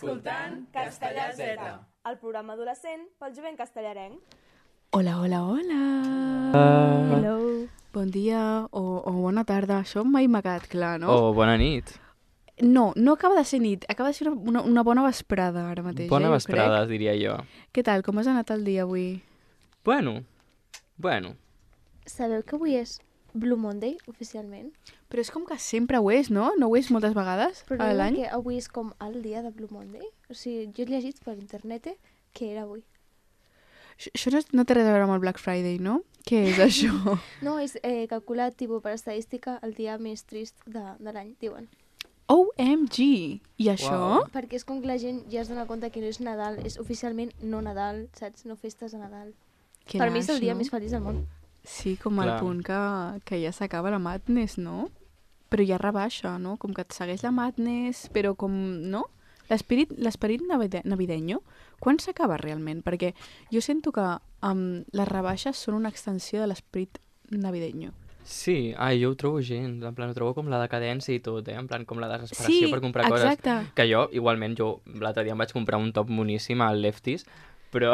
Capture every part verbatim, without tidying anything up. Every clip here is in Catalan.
escoltant Castellà Z, el programa adolescent pel jovent castellarenc. Hola, hola, hola. Uh... Hello. Bon dia o, o bona tarda. Això mai m'ha quedat clar, no? O bona nit. No, no acaba de ser nit. Acaba de ser una, una bona vesprada ara mateix. Bona eh, vesprada, crec. diria jo. Què tal? Com has anat el dia avui? Bueno, bueno. Sabeu que avui és Blue Monday, oficialment? Però és com que sempre ho és, no? No ho és moltes vegades Però a no l'any? que avui és com el dia de Blue Monday? O sigui, jo he llegit per internet que era avui. Això, això no, no té res a veure amb el Black Friday, no? Què és això? No, és eh, calculat tipus, per estadística el dia més trist de, de l'any, diuen. O M G! I això? Uau. Perquè és com que la gent ja es dona compte que no és Nadal, és oficialment no Nadal, saps? No festes a Nadal. Que per mi és el naix, dia no? més feliç del món. Sí, com al Clar. punt que, que ja s'acaba la madness, no? Però ja rebaixa, no? Com que et segueix la madness, però com, no? L'esperit l'esperit navide navideño, quan s'acaba realment? Perquè jo sento que um, les rebaixes són una extensió de l'esperit navideño. Sí, ai, jo ho trobo gens, en plan, ho trobo com la decadència i tot, eh? En plan, com la desesperació Sí, per comprar exacte. coses. Que jo, igualment, jo l'altre dia em vaig comprar un top moníssim al Lefties, però...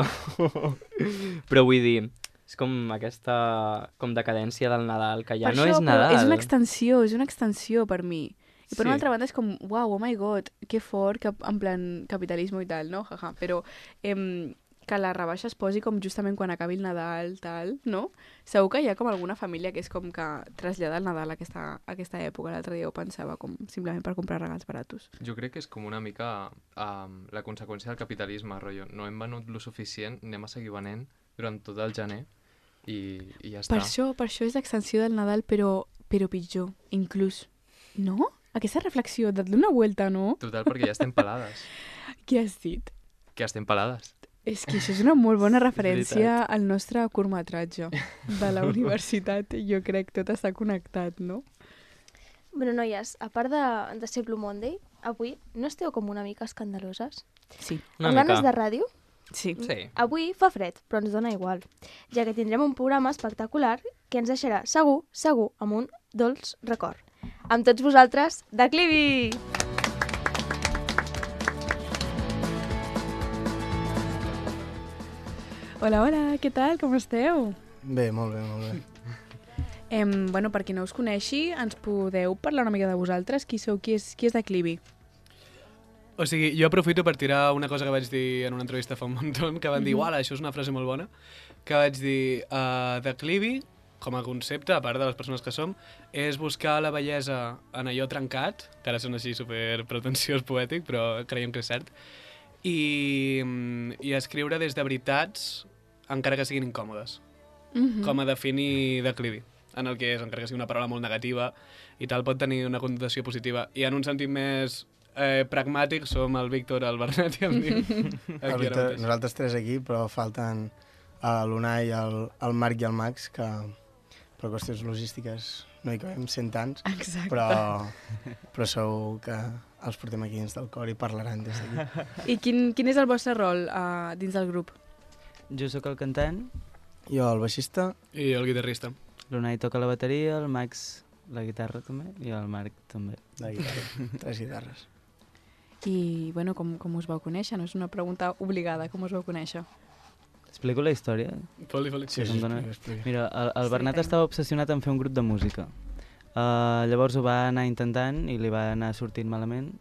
però vull dir, és com aquesta com decadència del Nadal, que ja Per no això, és però Nadal. és una extensió, és una extensió per mi. I per Sí. una altra banda és com, uau, oh my god, que fort, que, en plan capitalisme i tal, no? Jaja. Però em, que la rebaixa es posi com justament quan acabi el Nadal, tal, no? Segur que hi ha com alguna família que és com que trasllada el Nadal a aquesta, a aquesta època. L'altre dia ho pensava, com simplement per comprar regals baratos. Jo crec que és com una mica um, la conseqüència del capitalisme, rotllo. No hem venut lo suficient, anem a seguir venent durant tot el gener i, i ja està. Per això, per això és l'extensió del Nadal, però, però pitjor, inclús. No? Aquesta reflexió, dat-li una vuelta, no? Total, perquè ja estem pelades. Què has dit? Que estem pelades. És que això és una molt bona referència veritat. al nostre curtmetratge de la universitat. Jo crec que tot està connectat, no? Bueno, noies, a part de, de ser Blue Monday, avui no esteu com una mica escandaloses? Sí. Una Amb ganes mica. de ràdio? Sí. Sí. Avui fa fred, però ens dona igual, ja que tindrem un programa espectacular que ens deixarà segur, segur, amb un dolç record. Amb tots vosaltres, Declivi! Hola, hola, què tal? Com esteu? Bé, molt bé, molt bé. Em, bueno, per qui no us coneixi, ens podeu parlar una mica de vosaltres? Qui sou? Qui és, qui és Declivi? O sigui, jo aprofito per tirar una cosa que vaig dir en una entrevista fa un muntó, que van dir, uala, això és una frase molt bona, que vaig dir, uh, declivi, com a concepte, a part de les persones que som, és buscar la bellesa en allò trencat, que ara sona així super pretensiós poètic, però creiem que és cert, i, i escriure des de veritats, encara que siguin incòmodes, Mm-hmm. com a definir declivi, en el que és, encara que sigui una paraula molt negativa, i tal, pot tenir una connotació positiva. I en un sentit més eh, pragmàtic som el Víctor, el Bernat i el Nil. El Aquí Víctor, ara mateix. nosaltres tres aquí, però falten l'Unai, el, el Marc i el Max, que per qüestions logístiques no hi cabem cent anys, Exacte. però, però segur que els portem aquí dins del cor i parlaran des d'aquí. I quin, quin és el vostre rol uh, dins del grup? Jo sóc el cantant, Jo, el baixista, I el guitarrista. l'Unai toca la bateria, el Max la guitarra també, i el Marc també. de guitarra, tres guitarres. I, bueno, com, com us vau conèixer? No és una pregunta obligada, com us vau conèixer? Explico la història? Foli, foli. Sí, Em sí, dona- explica, explica. Mira, el, el Sí, Bernat time. estava obsessionat en fer un grup de música. Uh, llavors ho va anar intentant i li va anar sortint malament.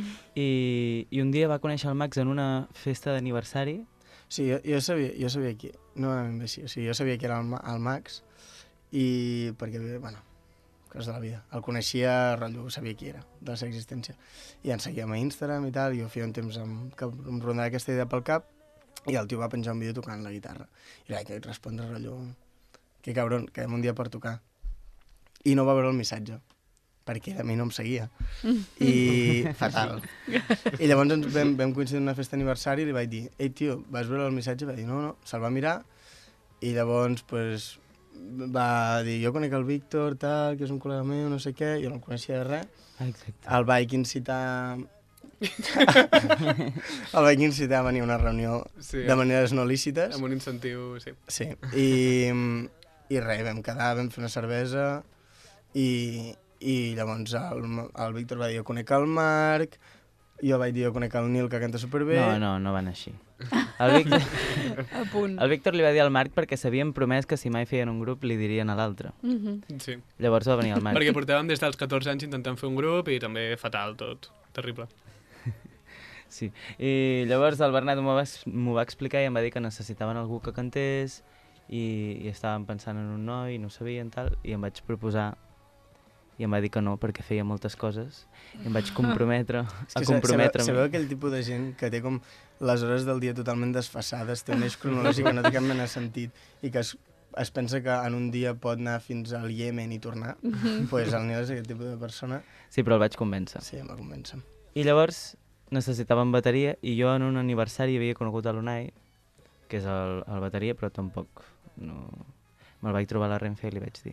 I, I un dia va conèixer el Max en una festa d'aniversari. Sí, jo, jo, sabia, jo sabia qui... No era ben bé així, o sigui, jo sabia que era el, Ma- el Max i perquè, bueno, coses de la vida. El coneixia, rotllo, sabia qui era, de la seva existència. I ens seguíem a Instagram i tal, i jo feia un temps amb, que em rondava aquesta idea pel cap i el tio va penjar un vídeo tocant la guitarra. I vaig respondre, rotllo, que cabron, quedem un dia per tocar. I no va veure el missatge, perquè a mi no em seguia. I fatal. I llavors ens vam, vam coincidir en una festa d'aniversari i li vaig dir, ei tio, vas veure el missatge? Va dir, no, no, se'l va mirar i llavors pues, va dir, jo conec el Víctor, tal, que és un col·lega meu, no sé què, jo no el coneixia de res. Exacte. El vaig incitar... el vaig incitar a venir a una reunió Sí, de maneres no lícites. amb un incentiu, sí. Sí, i, i res, vam quedar, vam fer una cervesa i, i llavors el, el Víctor va dir, jo conec el Marc, jo vaig dir, jo conec el Nil, que canta superbé. No, no, no van així. El Víctor, A punt. el Víctor li va dir al Marc perquè s'havien promès que si mai feien un grup li dirien a l'altre. Mhm. Sí. Llavors va venir el Marc. Perquè portàvem des dels catorze anys intentant fer un grup i també fatal tot. Terrible. Sí. I llavors el Bernat m'ho va, m'ho va explicar i em va dir que necessitaven algú que cantés i, i estàvem pensant en un noi i no ho sabien tal, i em vaig proposar i em va dir que no perquè feia moltes coses i em vaig comprometre És a que sa- comprometre'm. sabeu, sabeu aquell tipus de gent que té com les hores del dia totalment desfassades, té un eix cronològic que no té cap mena de sentit i que es, es pensa que en un dia pot anar fins al Iemen i tornar? Doncs pues el Nil és aquest tipus de persona. Sí, però el vaig convèncer. Sí, em va convèncer. I llavors necessitàvem bateria i jo en un aniversari havia conegut a l'Unai, que és el, el bateria, però tampoc no... Me'l vaig trobar a la Renfe i li vaig dir.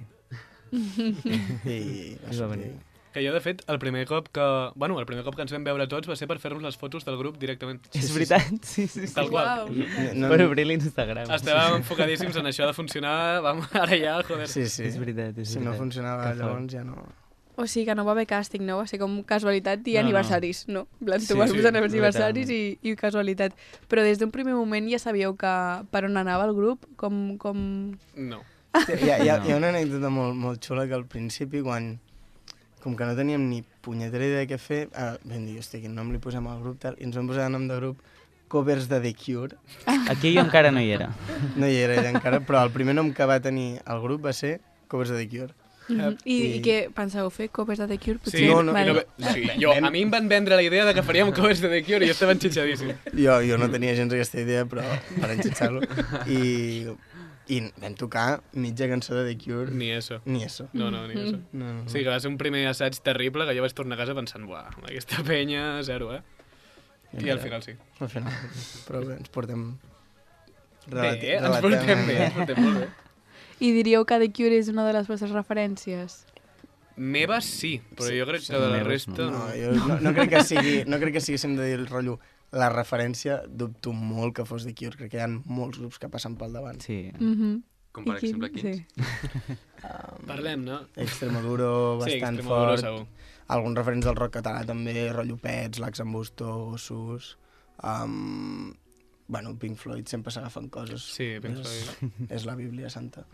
I va I va venir. sortir. Que jo, de fet, el primer cop que... Bueno, el primer cop que ens vam veure tots va ser per fer-nos les fotos del grup directament. És veritat? Sí, sí, sí. Tal qual. No, Per obrir l'Instagram. Estàvem enfocadíssims en això de funcionar, vam, ara ja, joder. Sí, sí. És veritat, és Si no veritat. funcionava Que llavors ja no... O sigui que no va haver càsting, no? Va ser com casualitat i No, no. aniversaris, no? En plan, tu Sí, vas sí, posar aniversaris i, literalment. i casualitat. Però des d'un primer moment ja sabíeu que per on anava el grup? Com... com... No. Sí, hi, ha, hi, ha, No. hi ha una anècdota molt, molt xula que al principi, quan com que no teníem ni punyetera idea de què fer, eh, vam dir, hòstia, quin nom li posem al grup, tal, i ens vam posar de nom de grup Covers de The Cure. Aquí jo encara no hi era. No hi era ella encara, però el primer nom que va tenir el grup va ser Covers de The Cure. Mhm. I, I- I què penseu fer? Covers de The Cure? Sí, Potser? no, no, i no, Vale. sí, jo, a mi em van vendre la idea de que faríem covers de The Cure i jo estava enxitxadíssim. Jo, jo no tenia gens aquesta idea, però per enxitxar-lo. I, I vam tocar mitja cançó de The Cure. Ni eso. Ni eso. No, no, ni eso. No, no. Sí, que va ser un primer assaig terrible que jo vaig tornar a casa pensant, buah, amb aquesta penya, zero, eh? I al final sí. Al final. Però bé, ens portem... Bé, ens portem bé, ens portem molt bé. I diríeu que The Cure és una de les vostres referències? Meves sí, però jo crec sí, que de la meves resta... No, jo no, no, crec que sigui, no crec que sigui, si hem de dir el rotllo, la referència, dubto molt que fos The Cure. Crec que hi ha molts grups que passen pel davant. Sí. Mhm. Com per I quin- exemple quins. Sí. Um, Parlem, no? Extremoduro, Sí, bastant Extremoduro, fort. segur. Alguns referents del rock català també, rotllo Pets, Lax en Busto, Ossos... Um, bueno, Pink Floyd sempre s'agafen coses. Sí, Pink És- Floyd. És la bíblia santa.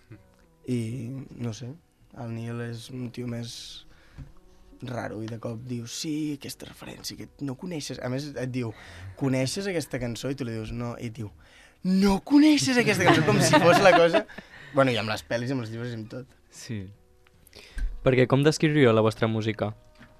I, no sé, el Neil és un tio més raro i de cop diu, sí, aquesta referència que no coneixes. A més, et diu, coneixes aquesta cançó? I tu li dius, no. I et diu, no coneixes aquesta cançó? Com si fos la cosa... Bueno, i amb les pel·lis, amb els llibres i amb tot. Sí. Perquè com descriuríeu la vostra música?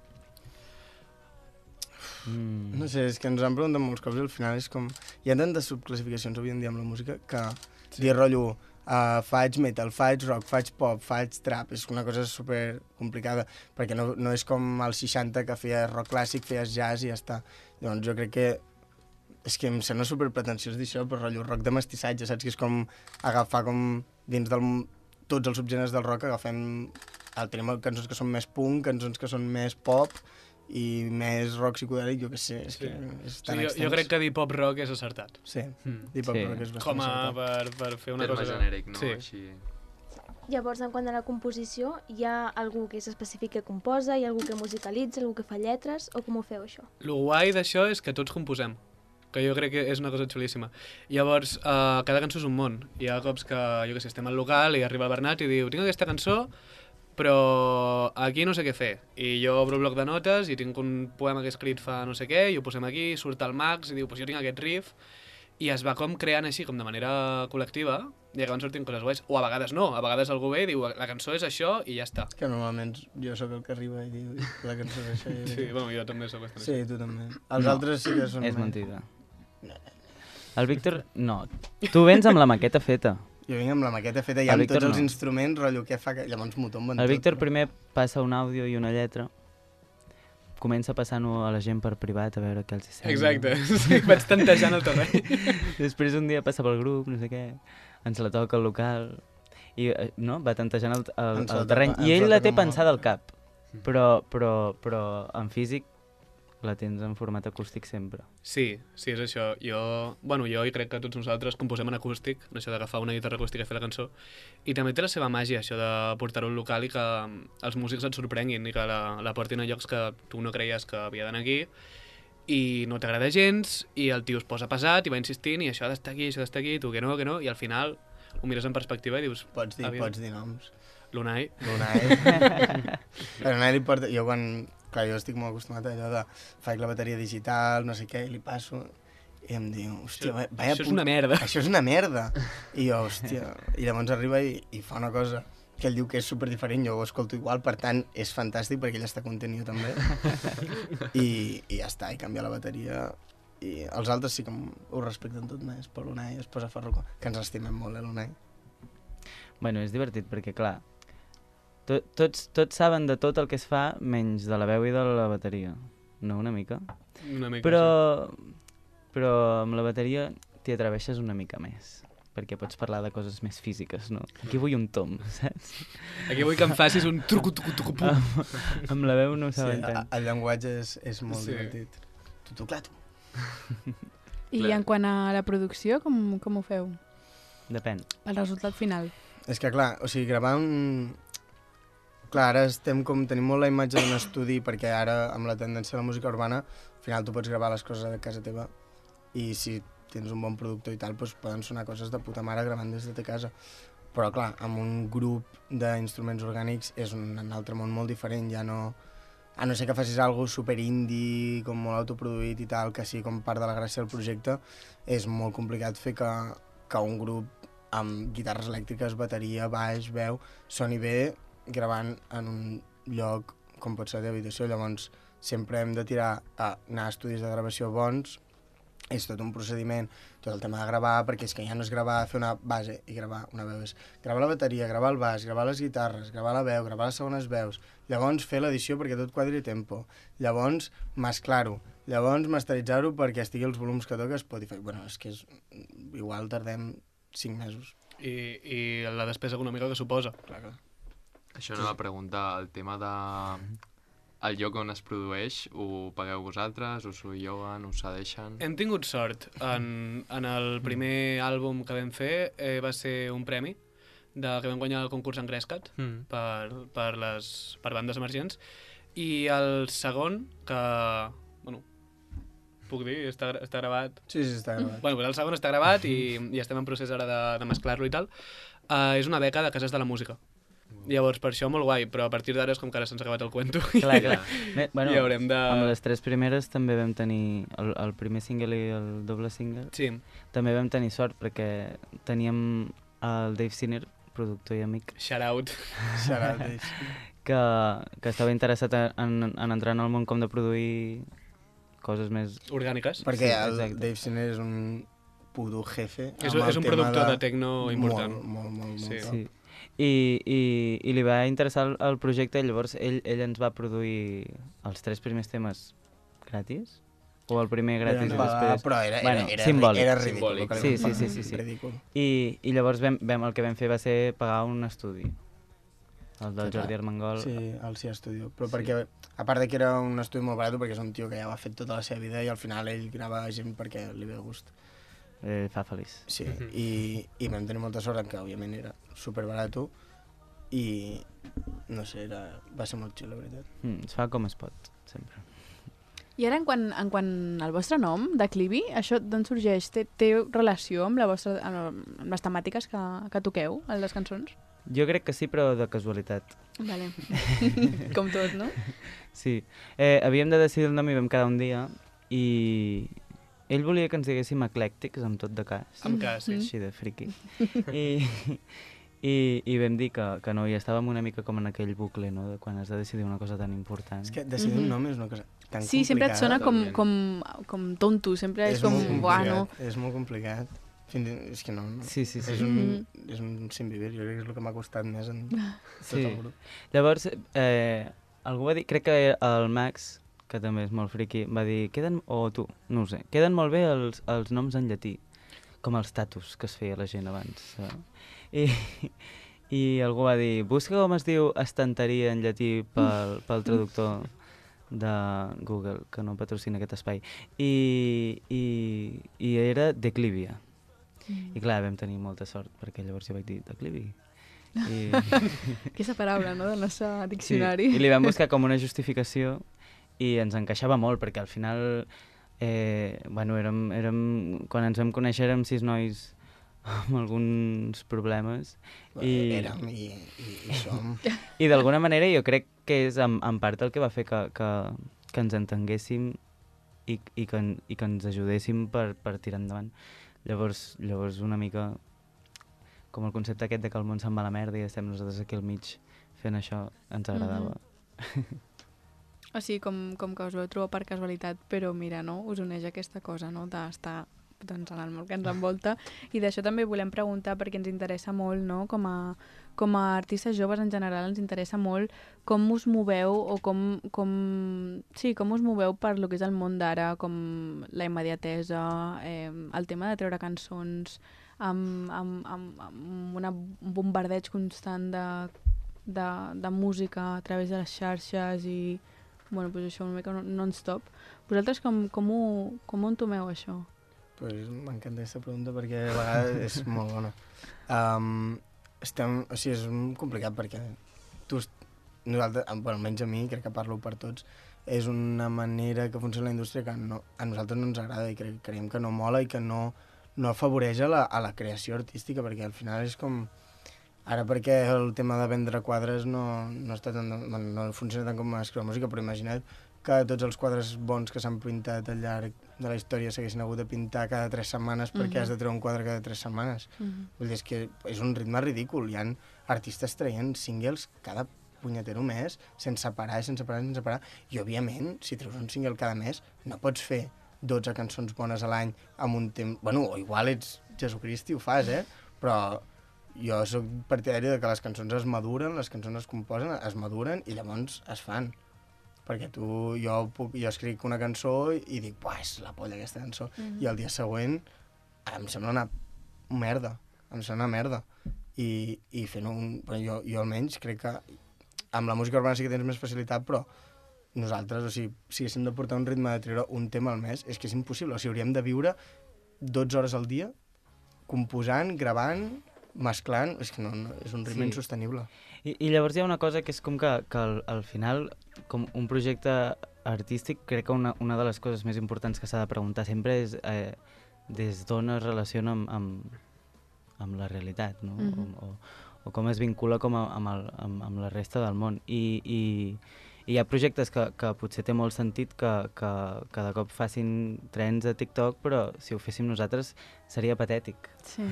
Mm. No sé, és que ens han preguntat molts cops i al final és com... Hi ha tantes subclassificacions avui en dia amb la música que sí. dir rotllo, uh, faig metal, faig rock, faig pop, faig trap, és una cosa super complicada, perquè no, no és com als seixanta que feies rock clàssic, feies jazz i ja està. Llavors jo crec que és que em sembla super pretensiós dir això, però rotllo rock de mestissatge, saps? Que és com agafar com dins del tots els subgèneres del rock, agafem... El, tenim cançons que són més punk, cançons que són més pop, i més rock psicodèlic, jo què sé, és Sí. que és Sí, tan jo, extens. jo crec que dir pop rock és acertat. Sí, Mm. dir pop Sí. rock és bastant Com a encertat. per, per fer una Terme cosa... genèric, no? Sí. Així... Llavors, en quant a la composició, hi ha algú que és específic que composa, hi ha algú que musicalitza, algú que fa lletres, o com ho feu, això? Lo guai d'això és que tots composem, que jo crec que és una cosa xulíssima. Llavors, uh, cada cançó és un món. Hi ha cops que, jo què sé, estem al local i arriba el Bernat i diu, tinc aquesta cançó, però aquí no sé què fer. I jo obro el bloc de notes i tinc un poema que he escrit fa no sé què, i ho posem aquí, surt el Max i diu, pues jo tinc aquest riff, i es va com creant així, com de manera col·lectiva, i acaben sortint coses guais. O a vegades no, a vegades algú ve i diu, la cançó és això i ja està. Que normalment jo sóc el que arriba i diu la cançó és això. i- Sí, bueno, jo també sóc bastant sí, tu també. Els No, altres sí que són... És més- mentida. El Víctor, no. Tu vens amb la maqueta feta. Jo vinc amb la maqueta feta El ja amb Víctor tots els no. instruments, rotllo, què fa que... Llavors m'ho tomben El tot. Víctor però- primer passa un àudio i una lletra, comença passant-ho a la gent per privat a veure què els hi sembla. Exacte, sí, vaig tantejant el terreny. Després un dia passa pel grup, no sé què, ens la toca al local, i eh, no, va tantejant el, el, Ens la el terreny, toca- i ens ell la la té toca molt. pensada al cap, però, però, però en físic la tens en format acústic sempre. Sí, sí, és això. Jo, bueno, jo i crec que tots nosaltres composem en acústic, això d'agafar una guitarra acústica i fer la cançó, i també té la seva màgia, això de portar-ho al local i que els músics et sorprenguin i que la, la portin a llocs que tu no creies que havia d'anar aquí, i no t'agrada gens, i el tio es posa pesat i va insistint, i això ha d'estar aquí, això ha d'estar aquí, tu que no, que no, i al final ho mires en perspectiva i dius... Pots dir, aviam, pots dir noms. L'Unai. L'Unai. L'Unai li porta... Jo quan... Clar, jo estic molt acostumat a allò de... Faig la bateria digital, no sé què, i li passo... I em diu, hòstia, Això, vaya això és puta- una merda. Això és una merda. I jo, hòstia... I llavors arriba i, i fa una cosa que ell diu que és super diferent, jo ho escolto igual, per tant, és fantàstic perquè ell està content i jo també. I, I ja està, i canvia la bateria. I els altres sí que m- ho respecten tot més, però l'Unai es posa ferro, que ens estimem molt, eh, l'Unai. Bueno, és divertit perquè, clar, to tots, tots saben de tot el que es fa menys de la veu i de la bateria. No, una mica? Una mica, Però, però amb la bateria t'hi atreveixes una mica més, perquè pots parlar de coses més físiques, no? Aquí vull un tom, saps? sí. Aquí vull que em facis un truco, truco, truco, pum. Amb, amb la veu no ho Sí, saben a- tant. el llenguatge és, és molt Sí. divertit. Tu, tu, clar, tu. I Clar. en quant a la producció, com, com ho feu? Depèn. El resultat final. És que, clar, o sigui, gravar un... Clar, ara estem com... Tenim molt la imatge d'un estudi, perquè ara, amb la tendència a la música urbana, al final tu pots gravar les coses a casa teva i si tens un bon productor i tal, doncs poden sonar coses de puta mare gravant des de ta casa. Però, clar, amb un grup d'instruments orgànics és un, un altre món molt diferent, ja no... A no ser que facis alguna cosa super indie, com molt autoproduït i tal, que sí, com part de la gràcia del projecte, és molt complicat fer que, que un grup amb guitarres elèctriques, bateria, baix, veu, soni bé gravant en un lloc com pot ser la teva habitació. Llavors, sempre hem de tirar a anar a estudis de gravació bons. És tot un procediment, tot el tema de gravar, perquè és que ja no és gravar, fer una base i gravar una veu, és gravar la bateria, gravar el baix, gravar les guitarres, gravar la veu, gravar les segones veus, llavors fer l'edició perquè tot quadri a tempo, llavors mesclar-ho, llavors masteritzar-ho perquè estigui els volums que toca Spotify. Bueno, és que és... igual tardem cinc mesos. I, I la despesa econòmica que suposa. Clar, clar. Això no va preguntar, el tema de... El lloc on es produeix, ho pagueu vosaltres, us ho lloguen, us cedeixen... Hem tingut sort. En, en el primer àlbum que vam fer eh, va ser un premi de, que vam guanyar el concurs en Grescat Mm. per, per, les, per bandes emergents. I el segon, que... Bueno, puc dir? Està, gra- està gravat. Sí, sí, està gravat. Bueno, pues el segon està gravat i, i estem en procés ara de, de mesclar-lo i tal. Uh, és una beca de Cases de la Música. Llavors, per això molt guai, però a partir d'ara és com que ara se'ns ha acabat el cuento. Clar, clar. Bé, bueno, I haurem de... amb les tres primeres també vam tenir el, el primer single i el doble single. Sí, També vam tenir sort perquè teníem el Dave Sinner, productor i amic, shout out. Serà, Dave. que, que estava interessat en, en entrar en el món com de produir coses més... Orgàniques. Perquè Sí, el exacte. Dave Sinner és un puto jefe. És, amb el és un tema productor de, de tecno important. Molt, molt, molt, molt. Sí. top. Sí. I, i, i li va interessar el, el projecte i llavors ell, ell ens va produir els tres primers temes gratis? O el primer gratis Però, i no, després... però era, era, Bueno, era, simbòlic. era ridícul. Simbòlic. el que li Sí, vam sí, pagar. sí, sí, sí. Ridícul. I, i llavors vam, vam, el que vam fer va ser pagar un estudi. El del Clar. Jordi Armengol. Sí, el Cia Studio. Però Sí. perquè, a part de que era un estudi molt barat, perquè és un tio que ja ho ha fet tota la seva vida i al final ell grava gent perquè li ve de gust. Eh, fa feliç. Sí, i, i vam tenir molta sort en que, òbviament, era super barato i, no sé, era, va ser molt xill, la veritat. Mm, es fa com es pot, sempre. I ara, en quant, en quant al vostre nom, Declivi, això d'on sorgeix? Té, té relació amb, la vostra, amb, amb les temàtiques que, que toqueu a les cançons? Jo crec que sí, però de casualitat. Vale. Com tot, no? Sí. Eh, havíem de decidir el nom i vam quedar un dia i ell volia que ens diguéssim eclèctics amb tot de cas. Amb cas, sí. Així de friqui. I, i, i vam dir que, que no, i estàvem una mica com en aquell bucle, no?, de quan has de decidir una cosa tan important. És que decidir Mhm. un nom és una cosa tan Sí, sempre et sona complicada. com, com, com tonto, sempre és, És com, molt buah, complicat, no? És molt complicat. Fins i, és que no, no. Sí, sí, sí. És un, és un sinvivir, jo crec que és el que m'ha costat més en tot Sí. el grup. Llavors, eh, algú va dir, crec que el Max, que també és molt friqui, va dir, queden, o tu, no ho sé, queden molt bé els, els noms en llatí, com els tatus que es feia la gent abans. Eh? I, I algú va dir, busca com es diu estanteria en llatí pel, pel traductor de Google, que no patrocina aquest espai. I, i, i era Declivia. I clar, vam tenir molta sort, perquè llavors jo vaig dir Declivi. I, Aquesta paraula, no?, del nostre sí, diccionari. i li vam buscar com una justificació i ens encaixava molt, perquè al final eh, bueno, érem, érem, quan ens vam conèixer érem sis nois amb alguns problemes. I... Érem i, i, i som. I d'alguna manera jo crec que és en, en part el que va fer que, que, que ens entenguéssim i, i, que, i que ens ajudéssim per, per tirar endavant. Llavors, llavors una mica com el concepte aquest de que el món se'n va a la merda i estem nosaltres aquí al mig fent això, ens agradava. Mm-hmm. O sigui, com, com que us vau trobar per casualitat, però mira, no? Us uneix aquesta cosa, no? D'estar doncs, en el món que ens envolta. I d'això també volem preguntar, perquè ens interessa molt, no? Com a, com a artistes joves en general, ens interessa molt com us moveu o com, com, sí, com us moveu per lo que és el món d'ara, com la immediatesa, eh, el tema de treure cançons amb, amb, amb, amb una, un bombardeig constant de, de, de música a través de les xarxes i bueno, pues això una mica non-stop. Vosaltres com, com, ho, com ho entomeu, això? Pues m'encanta aquesta pregunta perquè a vegades és molt bona. Um, estem, o sigui, és complicat perquè tu, nosaltres, bueno, almenys a mi, crec que parlo per tots, és una manera que funciona la indústria que no, a nosaltres no ens agrada i cre creiem que no mola i que no, no afavoreix a la, a la creació artística, perquè al final és com... Ara perquè el tema de vendre quadres no, no, està tan, no funciona tant com escriure música, però imagina't que tots els quadres bons que s'han pintat al llarg de la història s'haguessin hagut de pintar cada tres setmanes perquè uh-huh. has de treure un quadre cada tres setmanes. Uh-huh. Vull dir, és que és un ritme ridícul. Hi ha artistes traient singles cada punyetero mes, sense parar, sense parar, sense parar. I, òbviament, si treus un single cada mes, no pots fer dotze cançons bones a l'any amb un temps... Bueno, o igual ets Jesucrist i ho fas, eh? Però jo sóc partidari de que les cançons es maduren, les cançons es composen, es maduren i llavors es fan. Perquè tu, jo, puc, jo escric una cançó i dic, buah, és la polla aquesta cançó. Mm-hmm. I el dia següent em sembla una merda, em sembla una merda. I, i fent un... Bueno, jo, jo almenys crec que amb la música urbana sí que tens més facilitat, però nosaltres, o sigui, si haguéssim de portar un ritme de treure un tema al mes, és que és impossible. O sigui, hauríem de viure dotze hores al dia composant, gravant, mesclant, és que no, no, és un ritme sí. insostenible. I, I llavors hi ha una cosa que és com que, que al, al final, com un projecte artístic, crec que una, una de les coses més importants que s'ha de preguntar sempre és eh, des d'on es relaciona amb, amb, amb la realitat, no? Mm-hmm. o, o, o com es vincula com a, amb, el, amb, amb la resta del món. I, i, i hi ha projectes que, que potser té molt sentit que, que cada cop facin trends de TikTok, però si ho féssim nosaltres seria patètic. Sí.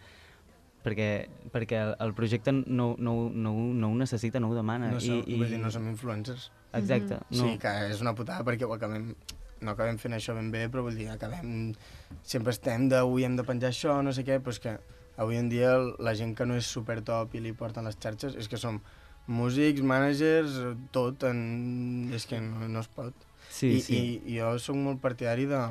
perquè, perquè el, el projecte no, no, no, no ho necessita, no ho demana. No, som, I, i... vull dir, no som influencers. Exacte. Mm-hmm. No. Sí, que és una putada perquè ho acabem, no acabem fent això ben bé, però vull dir, acabem... Sempre estem de, avui hem de penjar això, no sé què, però és que avui en dia la gent que no és super top i li porten les xarxes és que som músics, managers, tot, en... és que no, no es pot. Sí, I, sí. I, I jo sóc molt partidari de,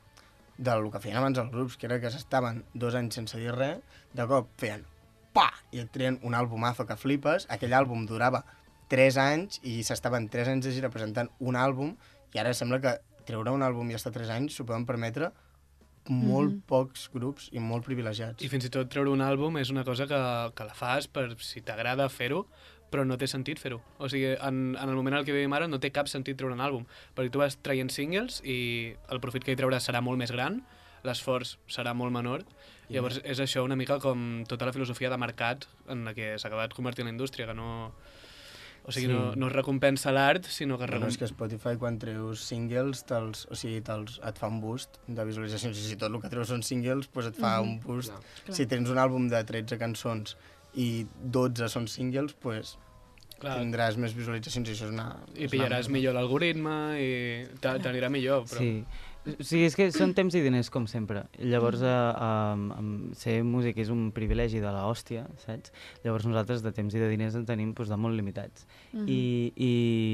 del que feien abans els grups, que era que s'estaven dos anys sense dir res, de cop feien pa! I et treien un àlbumazo que flipes, aquell àlbum durava tres anys i s'estaven tres anys de gira presentant un àlbum i ara sembla que treure un àlbum i estar tres anys s'ho poden permetre molt mm-hmm. pocs grups i molt privilegiats. I fins i tot treure un àlbum és una cosa que, que la fas per si t'agrada fer-ho, però no té sentit fer-ho. O sigui, en, en el moment en el que vivim ara no té cap sentit treure un àlbum, perquè tu vas traient singles i el profit que hi trauràs serà molt més gran, l'esforç serà molt menor, i llavors és això una mica com tota la filosofia de mercat en la que s'ha acabat convertint la indústria, que no... O sigui, sí. no, no es recompensa l'art, sinó que... Recomp... No, és que Spotify, quan treus singles, te'ls, o sigui, te'ls, et fa un boost de visualitzacions. I si tot el que treus són singles, doncs et fa mm-hmm. un boost. Clar. Si tens un àlbum de tretze cançons i dotze són singles, doncs Clar. tindràs més visualitzacions i això és una... I pillaràs una... millor l'algoritme i t'anirà millor, però... Sí. O sigui, és que són temps i diners, com sempre. Llavors, mm. eh, eh, ser músic és un privilegi de l'hòstia, saps? Llavors nosaltres de temps i de diners en tenim doncs, de molt limitats. Mm-hmm. I,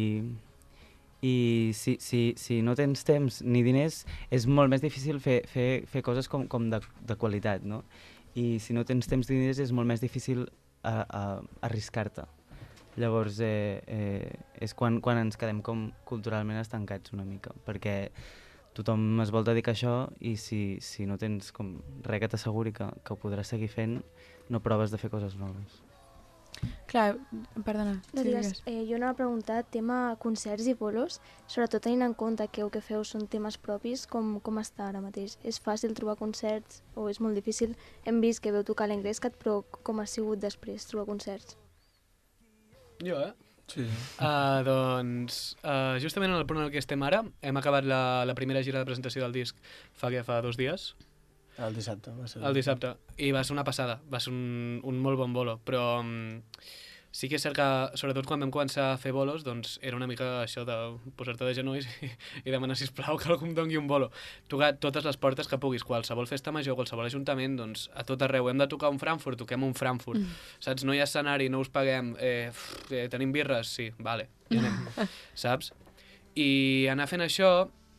i, i si, si, si no tens temps ni diners, és molt més difícil fer, fer, fer coses com, com de, de qualitat, no? I si no tens temps ni diners és molt més difícil a, a, arriscar-te. Llavors eh, eh, és quan, quan ens quedem com culturalment estancats una mica, perquè tothom es vol dedicar a això i si, si no tens com res que t'asseguri que, que ho podràs seguir fent, no proves de fer coses noves. Clar, perdona. No sí, digues, digues. eh, jo anava a preguntar tema concerts i bolos, sobretot tenint en compte que el que feu són temes propis, com, com està ara mateix? És fàcil trobar concerts o és molt difícil? Hem vist que veu tocar l'Engrescat, però com ha sigut després trobar concerts? Jo, eh? Sí. Uh, doncs, uh, justament en el punt en el que estem ara, hem acabat la, la primera gira de presentació del disc fa, que, fa dos dies, El dissabte va ser. el dissabte, i va ser una passada, va ser un, un molt bon bolo, però um, sí que és cert que, sobretot quan vam començar a fer bolos, doncs era una mica això de posar-te de genolls i, i demanar, sisplau, que algú em doni un bolo. Tocar totes les portes que puguis, qualsevol festa major, qualsevol ajuntament, doncs a tot arreu. Hem de tocar un Frankfurt, toquem un Frankfurt. Mm. Saps? No hi ha escenari, no us paguem, eh, uf, eh, tenim birres? Sí, vale, hi anem. Saps? I anar fent això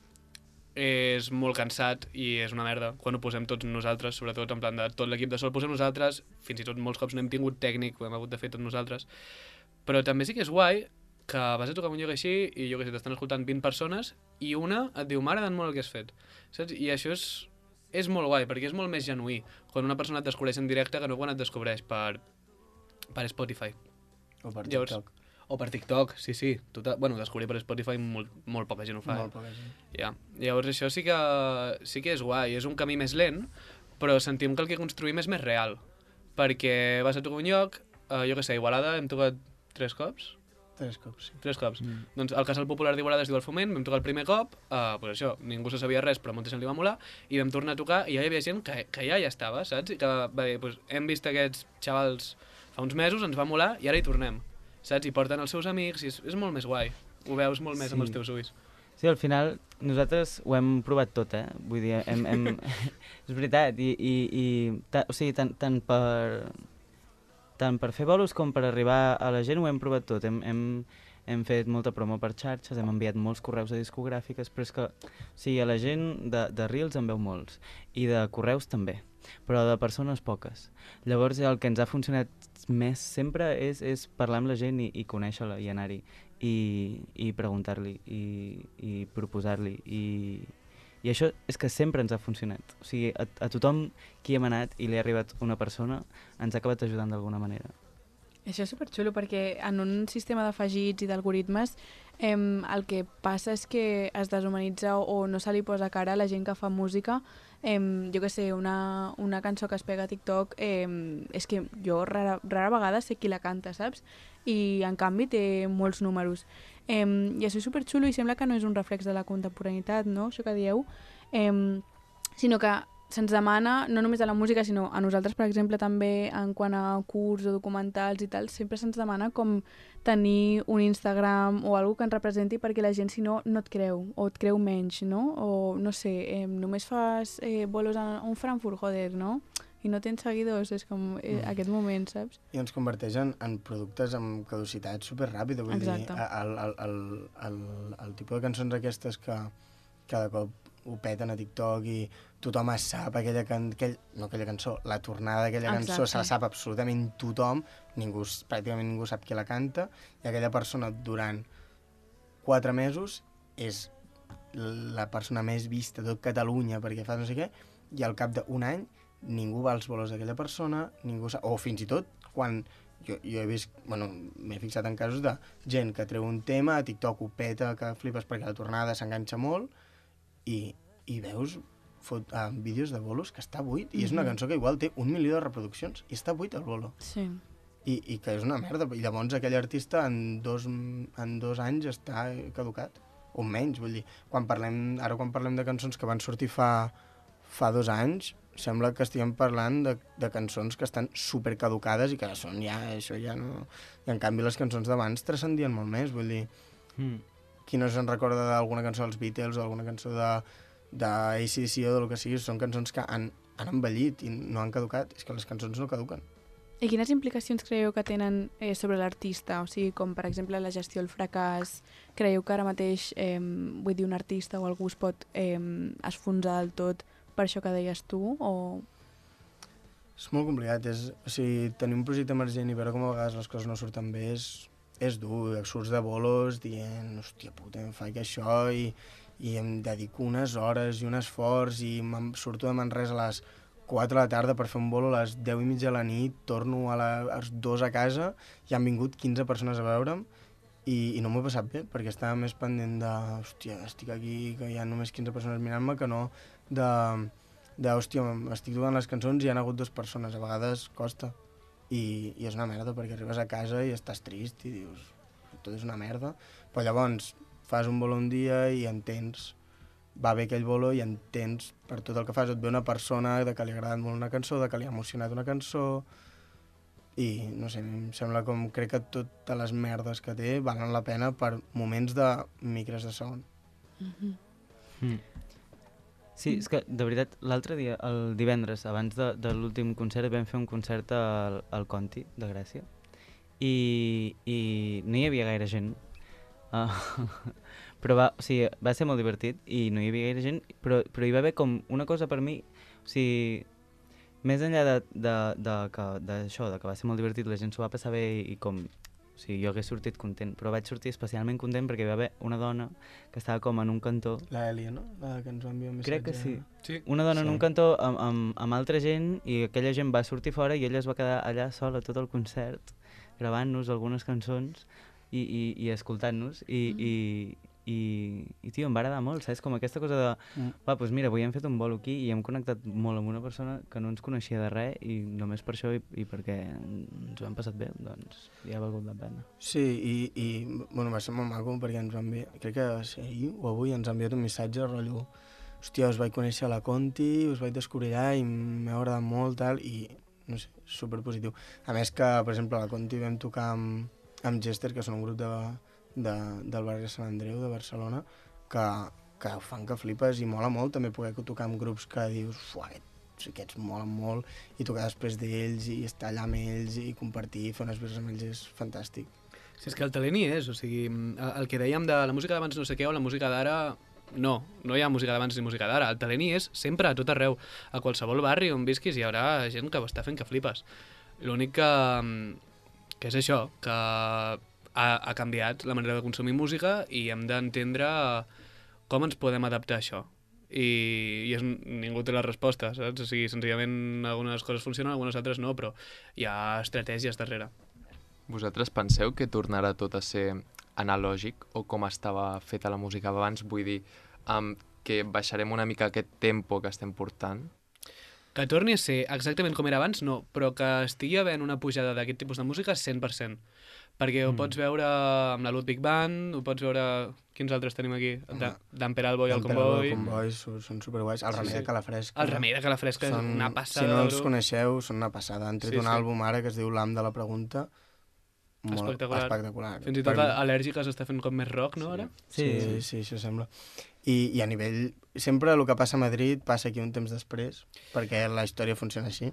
és molt cansat i és una merda quan ho posem tots nosaltres, sobretot en plan de tot l'equip de sol posem nosaltres, fins i tot molts cops no hem tingut tècnic, ho hem hagut de fer tot nosaltres, però també sí que és guai que vas a tocar un lloc així i jo que sé, t'estan escoltant vint persones i una et diu, m'ha agradat molt el que has fet, saps? I això és, és molt guai, perquè és molt més genuí quan una persona et descobreix en directe que no quan et descobreix per, per Spotify. O per Llavors, TikTok. o per TikTok, sí, sí. Total, bueno, descobrir per Spotify molt, molt poca gent ho fa. Molt eh? poca gent. Ja. Llavors això sí que, sí que és guai, és un camí més lent, però sentim que el que construïm és més real, perquè vas a tocar un lloc, eh, jo què sé, a Igualada hem tocat tres cops, Tres cops, sí. tres cops. Mm. Doncs el casal popular d'Igualada es diu El Foment, vam tocar el primer cop, eh, pues això, ningú se sabia res, però a molta gent li va molar, i vam tornar a tocar i ja hi havia gent que, que ja hi estava, saps? I que va dir, pues, hem vist aquests xavals fa uns mesos, ens va molar i ara hi tornem, saps? I porten els seus amics i és, és molt més guai, ho veus molt més Sí. amb els teus ulls. Sí, al final nosaltres ho hem provat tot, eh? Vull dir, hem, hem... és veritat, i, i, i ta, o sigui, tant, tant per tant per fer bolos com per arribar a la gent ho hem provat tot, hem, hem, hem fet molta promo per xarxes, hem enviat molts correus a discogràfiques, però és que, o sigui, a la gent de, de Reels en veu molts, i de correus també, però de persones poques. Llavors el que ens ha funcionat més sempre és, és parlar amb la gent i, i conèixer-la i anar-hi i, i preguntar-li i, i proposar-li i, i això és que sempre ens ha funcionat. O sigui, a, a tothom qui hem anat i li ha arribat una persona ens ha acabat ajudant d'alguna manera. Això és superxulo perquè en un sistema d'afegits i d'algoritmes eh, el que passa és que es deshumanitza o, o no se li posa cara a la gent que fa música. Eh, jo que sé, una, una cançó que es pega a TikTok eh, és que jo rara, rara vegada sé qui la canta, saps? I en canvi té molts números. Eh, I això és superxulo i sembla que no és un reflex de la contemporaneitat, no? Això que dieu, eh, sinó que se'ns demana, no només a la música, sinó a nosaltres, per exemple, també en quant a curs o documentals i tal, sempre se'ns demana com tenir un Instagram o alguna que ens representi perquè la gent, si no, no et creu, o et creu menys, no? O, no sé, eh, només fas eh, bolos a un Frankfurt, joder, no? I no tens seguidors, és com eh, Mm. aquest moment, saps? I ens converteix en, en productes amb caducitat superràpida, vull Exacte. dir, el, el, el, el, el tipus de cançons aquestes que cada cop ho peten a TikTok i tothom es sap aquella, can, aquell, no aquella cançó, la tornada d'aquella cançó Exacte. se la sap absolutament tothom, ningú, pràcticament ningú sap qui la canta, i aquella persona durant quatre mesos és la persona més vista de tot Catalunya perquè fa no sé què, i al cap d'un any ningú va als bolos d'aquella persona, ningú sap, o fins i tot quan jo, jo he vist, bueno, m'he fixat en casos de gent que treu un tema, a TikTok ho peta, que flipes perquè la tornada s'enganxa molt, i, i veus fot, uh, vídeos de bolos que està buit, i és una Mhm. cançó que igual té un milió de reproduccions, i està buit el bolo. Sí. I, i que és una merda, i llavors aquell artista en dos, en dos anys està caducat, o menys, vull dir, quan parlem, ara quan parlem de cançons que van sortir fa, fa dos anys, sembla que estiguem parlant de, de cançons que estan super caducades i que són ja, això ja no... I en canvi les cançons d'abans transcendien molt més, vull dir, Mm. qui no se'n recorda d'alguna cançó dels Beatles o alguna cançó de, de A C D C o del que sigui, són cançons que han, han envellit i no han caducat, és que les cançons no caduquen. I quines implicacions creieu que tenen eh, sobre l'artista? O sigui, com per exemple la gestió del fracàs, creieu que ara mateix, eh, vull dir, un artista o algú es pot eh, esfonsar del tot per això que deies tu? O... És molt complicat, és, o sigui, tenir un projecte emergent i veure com a vegades les coses no surten bé és, és dur, surts de bolos dient, hòstia puta, em faig això i, i em dedico unes hores i un esforç i surto de Manresa a les quatre de la tarda per fer un bolo a les deu i mitja de la nit, torno a, la, a les dos a casa i han vingut quinze persones a veure'm i, i no m'ho he passat bé, perquè estava més pendent de, hòstia, estic aquí, que hi ha només quinze persones mirant-me, que no de, de, hòstia, estic tocant les cançons i hi ha hagut dues persones, a vegades costa. I, i és una merda, perquè arribes a casa i estàs trist i dius, tot és una merda, però llavors fas un bolo un dia i entens, va bé aquell bolo i entens per tot el que fas, et ve una persona de que li ha agradat molt una cançó, de que li ha emocionat una cançó, i no sé, em sembla com, crec que totes les merdes que té valen la pena per moments de micres de segon. Mhm. Mm. Sí, és que, de veritat, l'altre dia, el divendres, abans de, de l'últim concert, vam fer un concert al, al Conti, de Gràcia, i, i no hi havia gaire gent. Uh, però va, o sigui, va ser molt divertit i no hi havia gaire gent, però, però hi va haver com una cosa per mi, o sigui, més enllà de, de, de, que, d'això, de que va ser molt divertit, la gent s'ho va passar bé i, i com, o sigui, jo hagués sortit content, però vaig sortir especialment content perquè hi va haver una dona que estava com en un cantó. La Èlia, no? La que ens va enviar un missatge. Crec que sí. Sí. Una dona Sí. en un cantó amb, amb, amb altra gent i aquella gent va sortir fora i ella es va quedar allà sola tot el concert gravant-nos algunes cançons i, i, i escoltant-nos i, mm. i, i, i tio, em va agradar molt, saps? Com aquesta cosa de Mm. va, doncs mira, avui hem fet un bolo aquí i hem connectat molt amb una persona que no ens coneixia de res i només per això i, i perquè ens ho hem passat bé, doncs ja ha valgut la pena. Sí, i, i bueno, va ser molt maco perquè ens va enviar, crec que va ser ahir o avui, ens ha enviat un missatge, rotllo, hòstia, us vaig conèixer a la Conti, us vaig descobrir allà i m'ha agradat molt, tal, i no sé, superpositiu. A més que, per exemple, a la Conti vam tocar amb, amb Jester, que són un grup de, de, del barri de Sant Andreu, de Barcelona, que, que ho fan que flipes i mola molt també poder tocar amb grups que dius, fuà, aquests molen molt, i tocar després d'ells i estar allà amb ells i compartir, fer unes birres amb ells és fantàstic. Si és que el talent hi és, o sigui, el que dèiem de la música d'abans no sé què o la música d'ara, no, no hi ha música d'abans ni música d'ara, el talent hi és sempre a tot arreu, a qualsevol barri on visquis hi haurà gent que ho està fent que flipes. L'únic que, que és això, que ha, ha canviat la manera de consumir música i hem d'entendre com ens podem adaptar a això. I, i és, ningú té la resposta, saps? O sigui, senzillament algunes coses funcionen, algunes altres no, però hi ha estratègies darrere. Vosaltres penseu que tornarà tot a ser analògic o com estava feta la música abans? Vull dir, um, que baixarem una mica aquest tempo que estem portant? Que torni a ser exactament com era abans, no, però que estigui havent una pujada d'aquest tipus de música cent per cent. Perquè ho Mm. pots veure amb la Ludwig Band, ho pots veure... Quins altres tenim aquí? Home, Dan Peralbo i el Dan Peralbo, Convoy. El Convoy són, són superguais. El Sí, Remei sí. de Calafresca. El Remei de Calafresca és són, una passada. Si no els bro. coneixeu, són una passada. Han tret Sí, un sí. àlbum ara que es diu L'Am de la Pregunta. Molt Espectacular. espectacular. Fins i tot Per mi. Al·lèrgica s'està fent com més rock, no, ara? Sí, sí, sí, això sembla. I, I a nivell... Sempre el que passa a Madrid passa aquí un temps després, perquè la història funciona així.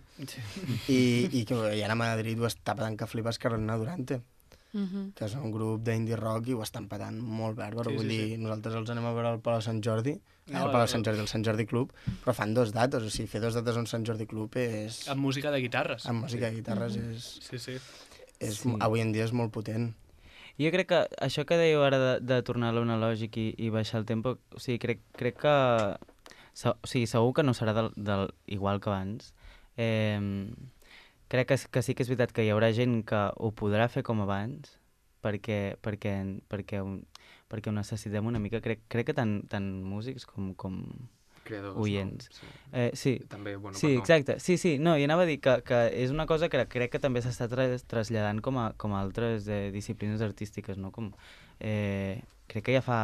I, i, que, i ara a Madrid ho està patant que flipes Carolina Durante, Mhm. que és un grup d'indie rock i ho estan patant molt bàrbar. Sí, Vull sí, dir, sí. nosaltres els anem a veure al Palau Sant Jordi, no, No, al Palau no. Sant Jordi, al Sant Jordi Club, però fan dos dates, o sigui, fer dos dates a un Sant Jordi Club és... Amb música de guitarres. Amb música de guitarres és, Sí, sí. és, Sí. avui en dia és molt potent. Jo crec que això que dèieu ara de, de tornar a l'analògic i, i baixar el tempo, o sigui, crec, crec que... Se, o sigui, segur que no serà del, del, igual que abans. Eh, crec que, que sí que és veritat que hi haurà gent que ho podrà fer com abans, perquè, perquè, perquè, ho- perquè ho necessitem una mica. Crec, crec que tant, tant músics com, com Creadors, oients. no? Sí. Eh, sí, També, bueno, sí, per no. exacte. Sí, sí, no, i anava a dir que, que és una cosa que crec que també s'està tra traslladant com a, com a altres eh, disciplines artístiques, no? Com, eh, crec que ja fa...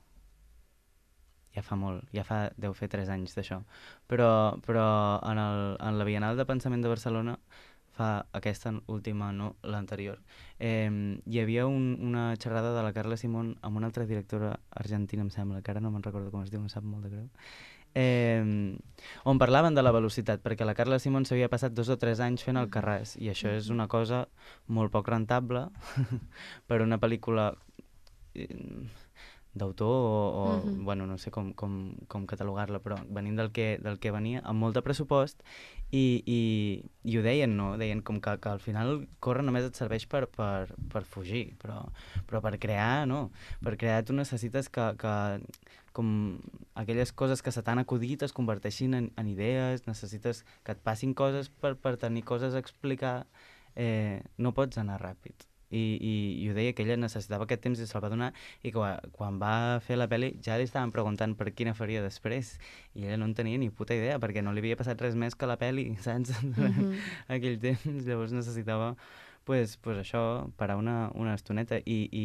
Ja fa molt, ja fa, deu fer tres anys d'això. Però, però en, el, en la Bienal de Pensament de Barcelona, fa aquesta última, no l'anterior, eh, hi havia un, una xerrada de la Carla Simón amb una altra directora argentina, em sembla, que ara no me'n recordo com es diu, em sap molt de greu, eh, on parlaven de la velocitat, perquè la Carla Simón s'havia passat dos o tres anys fent el Carràs, i això és una cosa molt poc rentable per una pel·lícula eh, d'autor o, o Mhm. bueno, no sé com, com, com catalogar-la, però venint del que, del que venia, amb molt de pressupost, i, i, i ho deien, no? Deien com que, que al final córrer només et serveix per, per, per fugir, però, però per crear, no. Per crear tu necessites que, que com aquelles coses que se t'han acudit es converteixin en, en idees, necessites que et passin coses per, per tenir coses a explicar, eh, no pots anar ràpid. I, i, i ho deia que ella necessitava aquest temps i se'l va donar, i que quan, quan va fer la pel·li ja li estaven preguntant per quina faria després, i ella no en tenia ni puta idea perquè no li havia passat res més que la pel·li, saps? Durant Mhm. aquell temps, llavors necessitava pues, pues això, parar una, una estoneta i, i,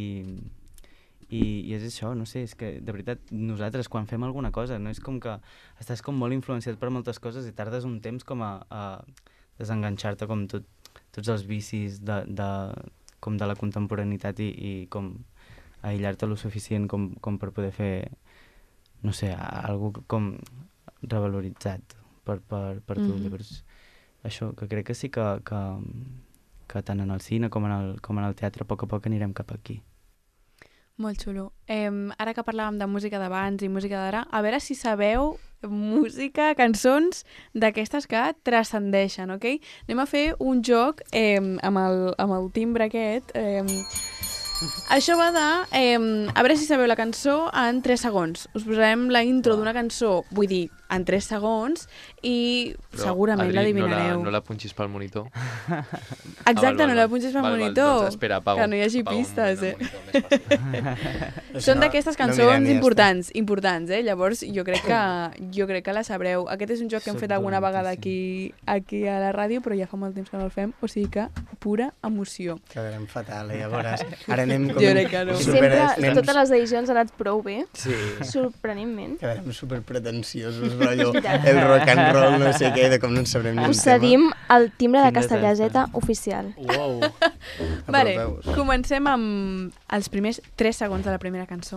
i, i és això, no sé, és que de veritat nosaltres quan fem alguna cosa no és com que estàs com molt influenciat per moltes coses i tardes un temps com a, a desenganxar-te com tot, tots els vicis de, de, com de la contemporaneitat i, i com aïllar-te lo suficient com, com per poder fer, no sé, algo com revaloritzat per, per, per tu. Mhm. Llavors, això, que crec que sí que, que, que tant en el cine com en el, com en el teatre a poc a poc anirem cap aquí. Molt xulo. Eh, ara que parlàvem de música d'abans i música d'ara, a veure si sabeu música, cançons d'aquestes que transcendeixen, ok? Anem a fer un joc eh, amb, el, amb el timbre aquest. Eh, això va de... Eh, a veure si sabeu la cançó en tres segons. Us posarem la intro d'una cançó, vull dir, en tres segons, i Però, segurament Adri, l'adivinareu. No la, no la punxis pel monitor. Exacte, Ah, val, no val, la val. punxis pel Val, val, monitor. doncs espera, apago. Que no hi hagi Apago un pistes, moment eh? el monitor, més fàcil. Són d'aquestes no cançons mirem ni importants, importants, eh? Llavors, jo crec que jo crec que la sabreu. Aquest és un joc que hem Soc fet alguna vegada dolentíssim. aquí, aquí a la ràdio, però ja fa molt temps que no el fem, o sigui que pura emoció. Quedarem fatal, eh? Ja veuràs. Ara anem com... Jo crec que no. super- Sempre, anem- totes les edicions han anat prou bé, Sí. sorprenentment. Quedarem superpretensiosos, però allò, el rock and roll, no sé què, de com no en sabrem ni un Us cedim el timbre de Quin Castellaseta oficial. Uau. Vale, Apropeu-vos. comencem amb els primers tres segons de la primera cançó.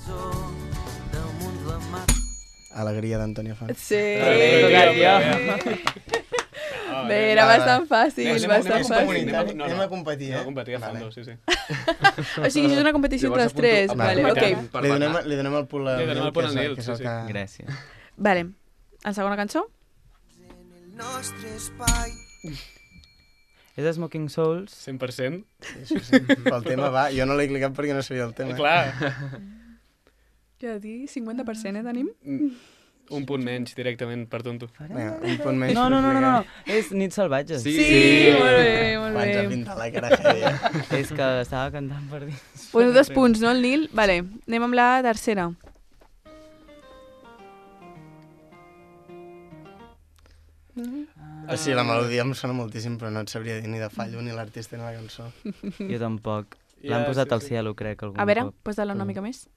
Alegria d'Antònia Font. Sí! Bé, tocat, bé, jo. bé. Bé, era Va, va. bastant fàcil, Anem- bastant anem fàcil. comunitari. No, no. Anem a competir, No, eh? competir a Vale. fondo, sí, sí. O sigui, això és una competició entre Llavors els tres. apunto- Vale, Vale. ok. Per Li donem, Bernat. li donem el punt al Li donem el Nil, punt que al és el- Nil, que és sí, el sí. que... Gràcies. Vale, la segona cançó? És Smoking Souls. cent per cent. Sí, sí, sí. El tema va, jo no l'he clicat perquè no sabia el tema. Clar. Què de dir? cinquanta per cent, eh, tenim? Un punt menys directament per tonto. Vinga, un punt menys. No, no, no, no, no, perquè- és Nits Salvatges. Sí. Sí, molt bé, molt Va, ens ha bé. pintat la cara heavy. És que estava cantant per dins. Pues dos punts, no, el Nil? Vale, anem amb la tercera. O sigui, la melodia em sona moltíssim, però no et sabria dir ni de fallo ni l'artista ni la cançó. Jo tampoc. Ja, L'han posat sí, al sí. cielo, crec, algun A veure, cop. posa-la una però- mica més.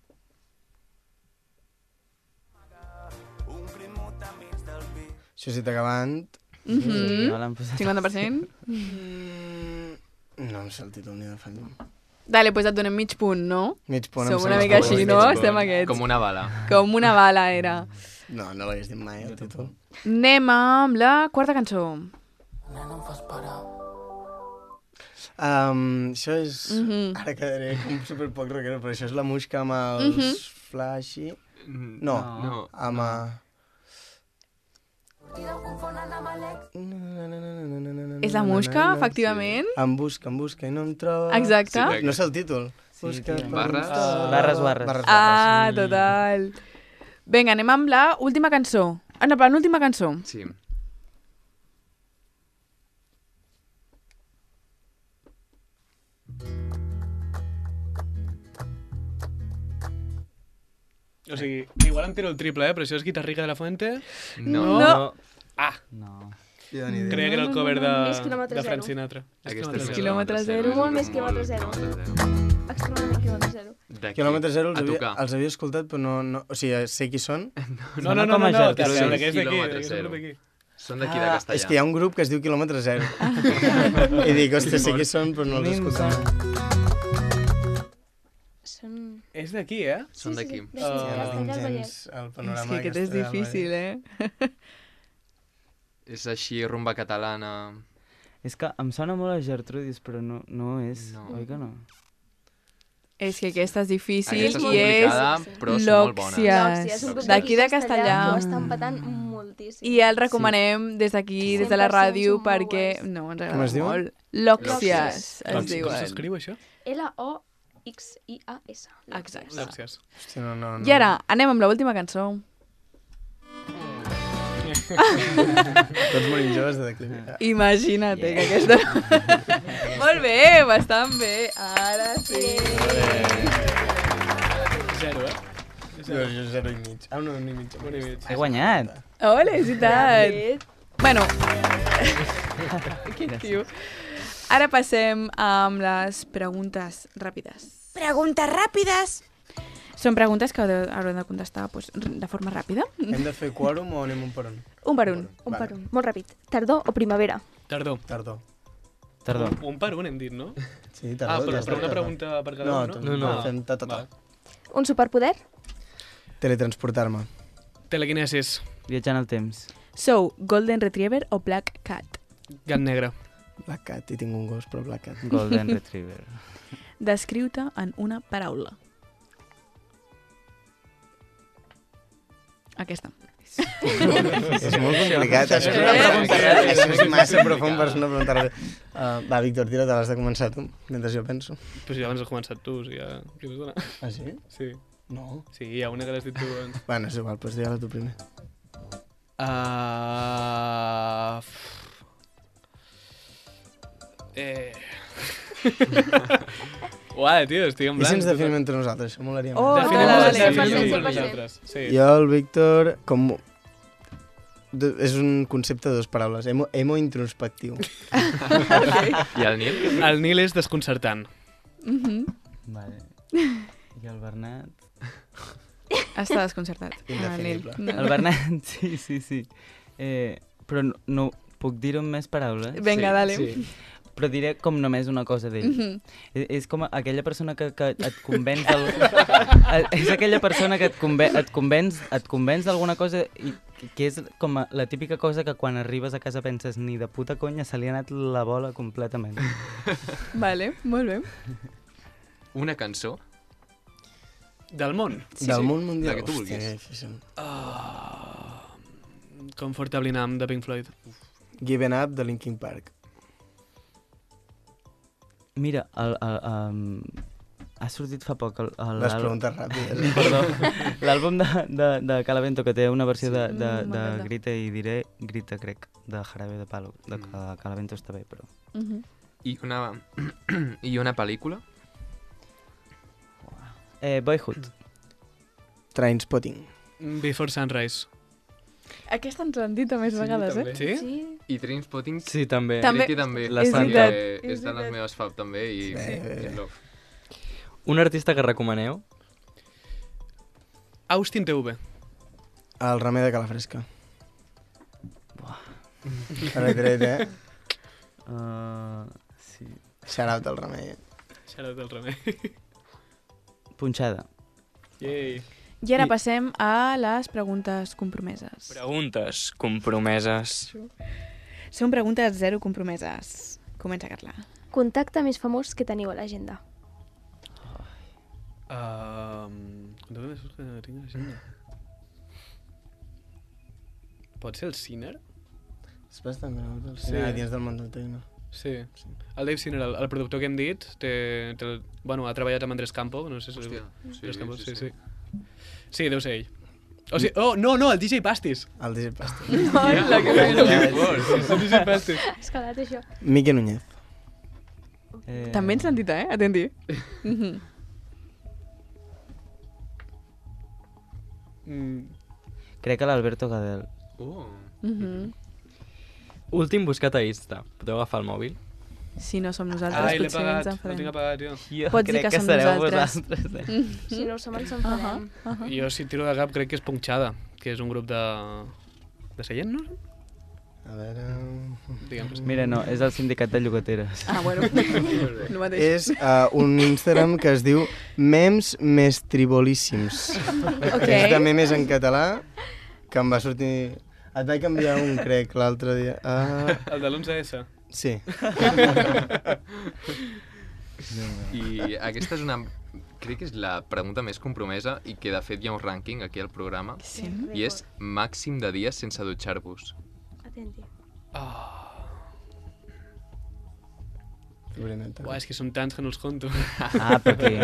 Això sí, t'acabant... Mhm. No l'han posat. cinquanta per cent. Mm, no em sé el títol ni de fallo. Dale, pues et donem mig punt, no? Mig punt. em Som sembla una que mica és així, mig no? punt. Estem aquests. Com una bala. Com una bala era. No, no l'hagués dit mai, el títol. Anem amb la quarta cançó. Um, això és... Mhm. Ara quedaré com superpoc rockero, però això és la Muixca amb els Mhm. Flashy... Mm, No, No. amb... a- És la Muixca, efectivament. Em busca, em busca i no em troba... Exacte. Sí, crec. No sé el títol. Sí, Busca tio. per Barres. uns tors. Barres, barres. barres, Ah, barres. total. Vinga, anem amb la última cançó. Ah, no, penúltima cançó. Sí. O sigui, igual em tiro el triple, eh? Però això és Guitarrica de la Fuente. No. No. No. Ah, No. Jo ni idea. creia que era el cover de, Més quilòmetre de zero. Frank Sinatra. Aquesta És és Quilòmetre zero. és Molt més molt quilòmetre zero. quilòmetre zero. Extremadament quilòmetre zero. D'aquí. Quilòmetre zero els A havia, tocar. els havia escoltat, però no, no... O sigui, sé qui són. No, no, no, com no, a no, Gertrude. que Són d'aquí és d'aquí, quilòmetre d'aquí és zero. d'aquí. Són d'aquí de Ah, Castellà. és que hi ha un grup que es diu Quilòmetre Zero. I dic, hòstia, sé qui són, però no els he escoltat. Són... És d'aquí, eh? Són d'aquí. Sí, sí, Ah. sí, Ja no Castellà tinc del Vallès. gens el És panorama que aquest és Castellà del difícil, Vallès. eh? És així, rumba catalana. És que em sona molt a Gertrudis, però no, no és. No. Oi que no? És que aquesta és difícil Aquesta és i és complicada, però són molt bones. Lòxia, és un grup D'aquí de Castellà. que ho estan patant moltíssim. I el recomanem des d'aquí, des de la cent per cent ràdio, són molt perquè... guais. No, ens Com es agrada diuen? molt. Lòxies, Com- es Com diuen. s'escriu, això? L O X I A S. Exacte. Gràcies. Hòstia, no, no, no. I ara, anem amb l'última cançó. Tots morint joves de declivi. Imagina't yeah. que aquesta... Molt bé, bastant bé. Ara sí. Zero, eh? No, jo zero i mig. Ah, no, ni mig. Un i mig. He guanyat. Ole, és veritat. Bueno. Quin tio. Ara passem amb les preguntes ràpides. Preguntes ràpides. Són preguntes que haureu haureu de contestar pues, de forma ràpida. Hem de fer quòrum o anem un per un? Un per un. Un Vale. per un. Molt ràpid. Tardor o primavera? Tardor. Tardor. Tardor. Un per un hem dit, no? Sí, Ah, tardor. però, ja però està, una tardor. pregunta per cada No, un, no? no, no, Ah, fem ta, ta, ta. va. Un superpoder? Teletransportar-me. Telequinesis. Viatjant al temps. Sou Golden Retriever o Black Cat? Gat negre. Black Cat, i tinc un gos, però Black Cat. Golden Retriever. Descriu-te en una paraula. Aquesta. És molt complicat. Això és una Eh? pregunta ràpida. Això és massa profund per ser una pregunta ràpida. Uh, va, Víctor, tira, te l'has de començar tu, mentre jo penso. Però si abans has començat tu, o sigui, ja... Què vols donar? Ah, sí? Sí. No. Sí, hi ha una que l'has dit tu abans. Bueno, és igual, doncs digue-la tu primer. Uh... Eh... Uai, tio, estic en I si blanc. ens definem entre nosaltres? Això molaria Oh, molt. Definem dale, els dale, definem cent per cent, entre cent per cent. nosaltres. Sí. Jo, el Víctor, com... de- És un concepte de dues paraules. Emo, emo introspectiu. I el Nil? El Nil és desconcertant. Mhm. Vale. I el Bernat... Està desconcertat. Indefinible. Ah, Nil. El Bernat, sí, sí, sí. Eh, però no, no puc dir-ho amb més paraules? Vinga, Sí, dale. sí. Però diré com només una cosa d'ell. Mhm. És, és com aquella persona que, que et convenç del... és aquella persona que et, conve, et convenç, et convenç d'alguna cosa i que és com a, la típica cosa que quan arribes a casa penses ni de puta conya, se li ha anat la bola completament. Vale, molt bé. Una cançó? Del món? Sí, Del sí. món mundial. La que tu Hòstia, vulguis. que difícil. Uh, Comfortably Numb, de Pink Floyd. Given Up, de Linkin Park. Mira, el, el, um, ha sortit fa poc el, el, Les l'àlbum- preguntes ràpides. Perdó, l'àlbum de, de, de Calavento, que té una versió de, de, Mm, de m'encanta. Grita i diré, Grita crec, de Jarabe de Palo, de que Calavento està bé, però... Mhm. I una... I una pel·lícula? Eh, Boyhood. Trainspotting. Before Sunrise. Aquesta ens l'han dit a més vegades, eh? Sí? Sí. I Trainspotting? Sí, també. També- Crec que també. La És Santa. veritat, Eh, és és de les veritat. meves fab també i... Bé, bé, bé. i love. Un artista que recomaneu? Austin T V. El remei de Calafresca. Ara tret, eh? Uh, sí. Shout out al remei. Xarat del remei. Punxada. Yay. I ara I- passem a les preguntes compromeses. Preguntes compromeses. Són preguntes zero compromeses. Comença, Carla. Contacte més famós que teniu a l'agenda. Um, Contacte més fort que tinc a l'agenda. Pot ser el Sinner? És bastant gran, el Sí. sí. dins del món del tecno. Sí. El Dave Sinner, el, el productor que hem dit, té, té, el- bueno, ha treballat amb Andrés Campo, no sé si... Hòstia, sí, Andrés Campo, sí, sí, sí. sí. Sí, deu ser ell. O sigui, oh, no, no, el D J Pastis. El D J Pastor. Hola, que El D J Pastis. És calat, això. Mique Núñez. Eh, També ens l'han dit, eh? Atendi. Mhm. Mm. Crec que l'Alberto Gadel. Oh. Mhm. Últim buscat a Insta. Podeu agafar el mòbil? Si no som nosaltres, Ai, l'he potser pagat, ens el tinc enfadem. apagat, tio. Jo Pots dir crec que que som sereu nosaltres. vosaltres. Eh? Mhm. Si no ho som, ens Ahà, enfadem. ahà. Jo, si tiro de cap, crec que és Punxada, que és un grup de... de Seyent, no? A veure... Diguem que sí. Mira, no, és el sindicat de llogateres. Ah, bueno. El mateix. És uh, un Instagram que es diu Mems més tribolíssims. Ok. És de memes en català, que em va sortir... Et vaig enviar un, crec, l'altre dia. Uh, El de l'onze esse. sí. I aquesta és una... Crec que és la pregunta més compromesa i que, de fet, hi ha un rànquing aquí al programa. Sí. I és màxim de dies sense dutxar-vos. Atenti. Uah, és que són tants que no els conto. Ah, perquè...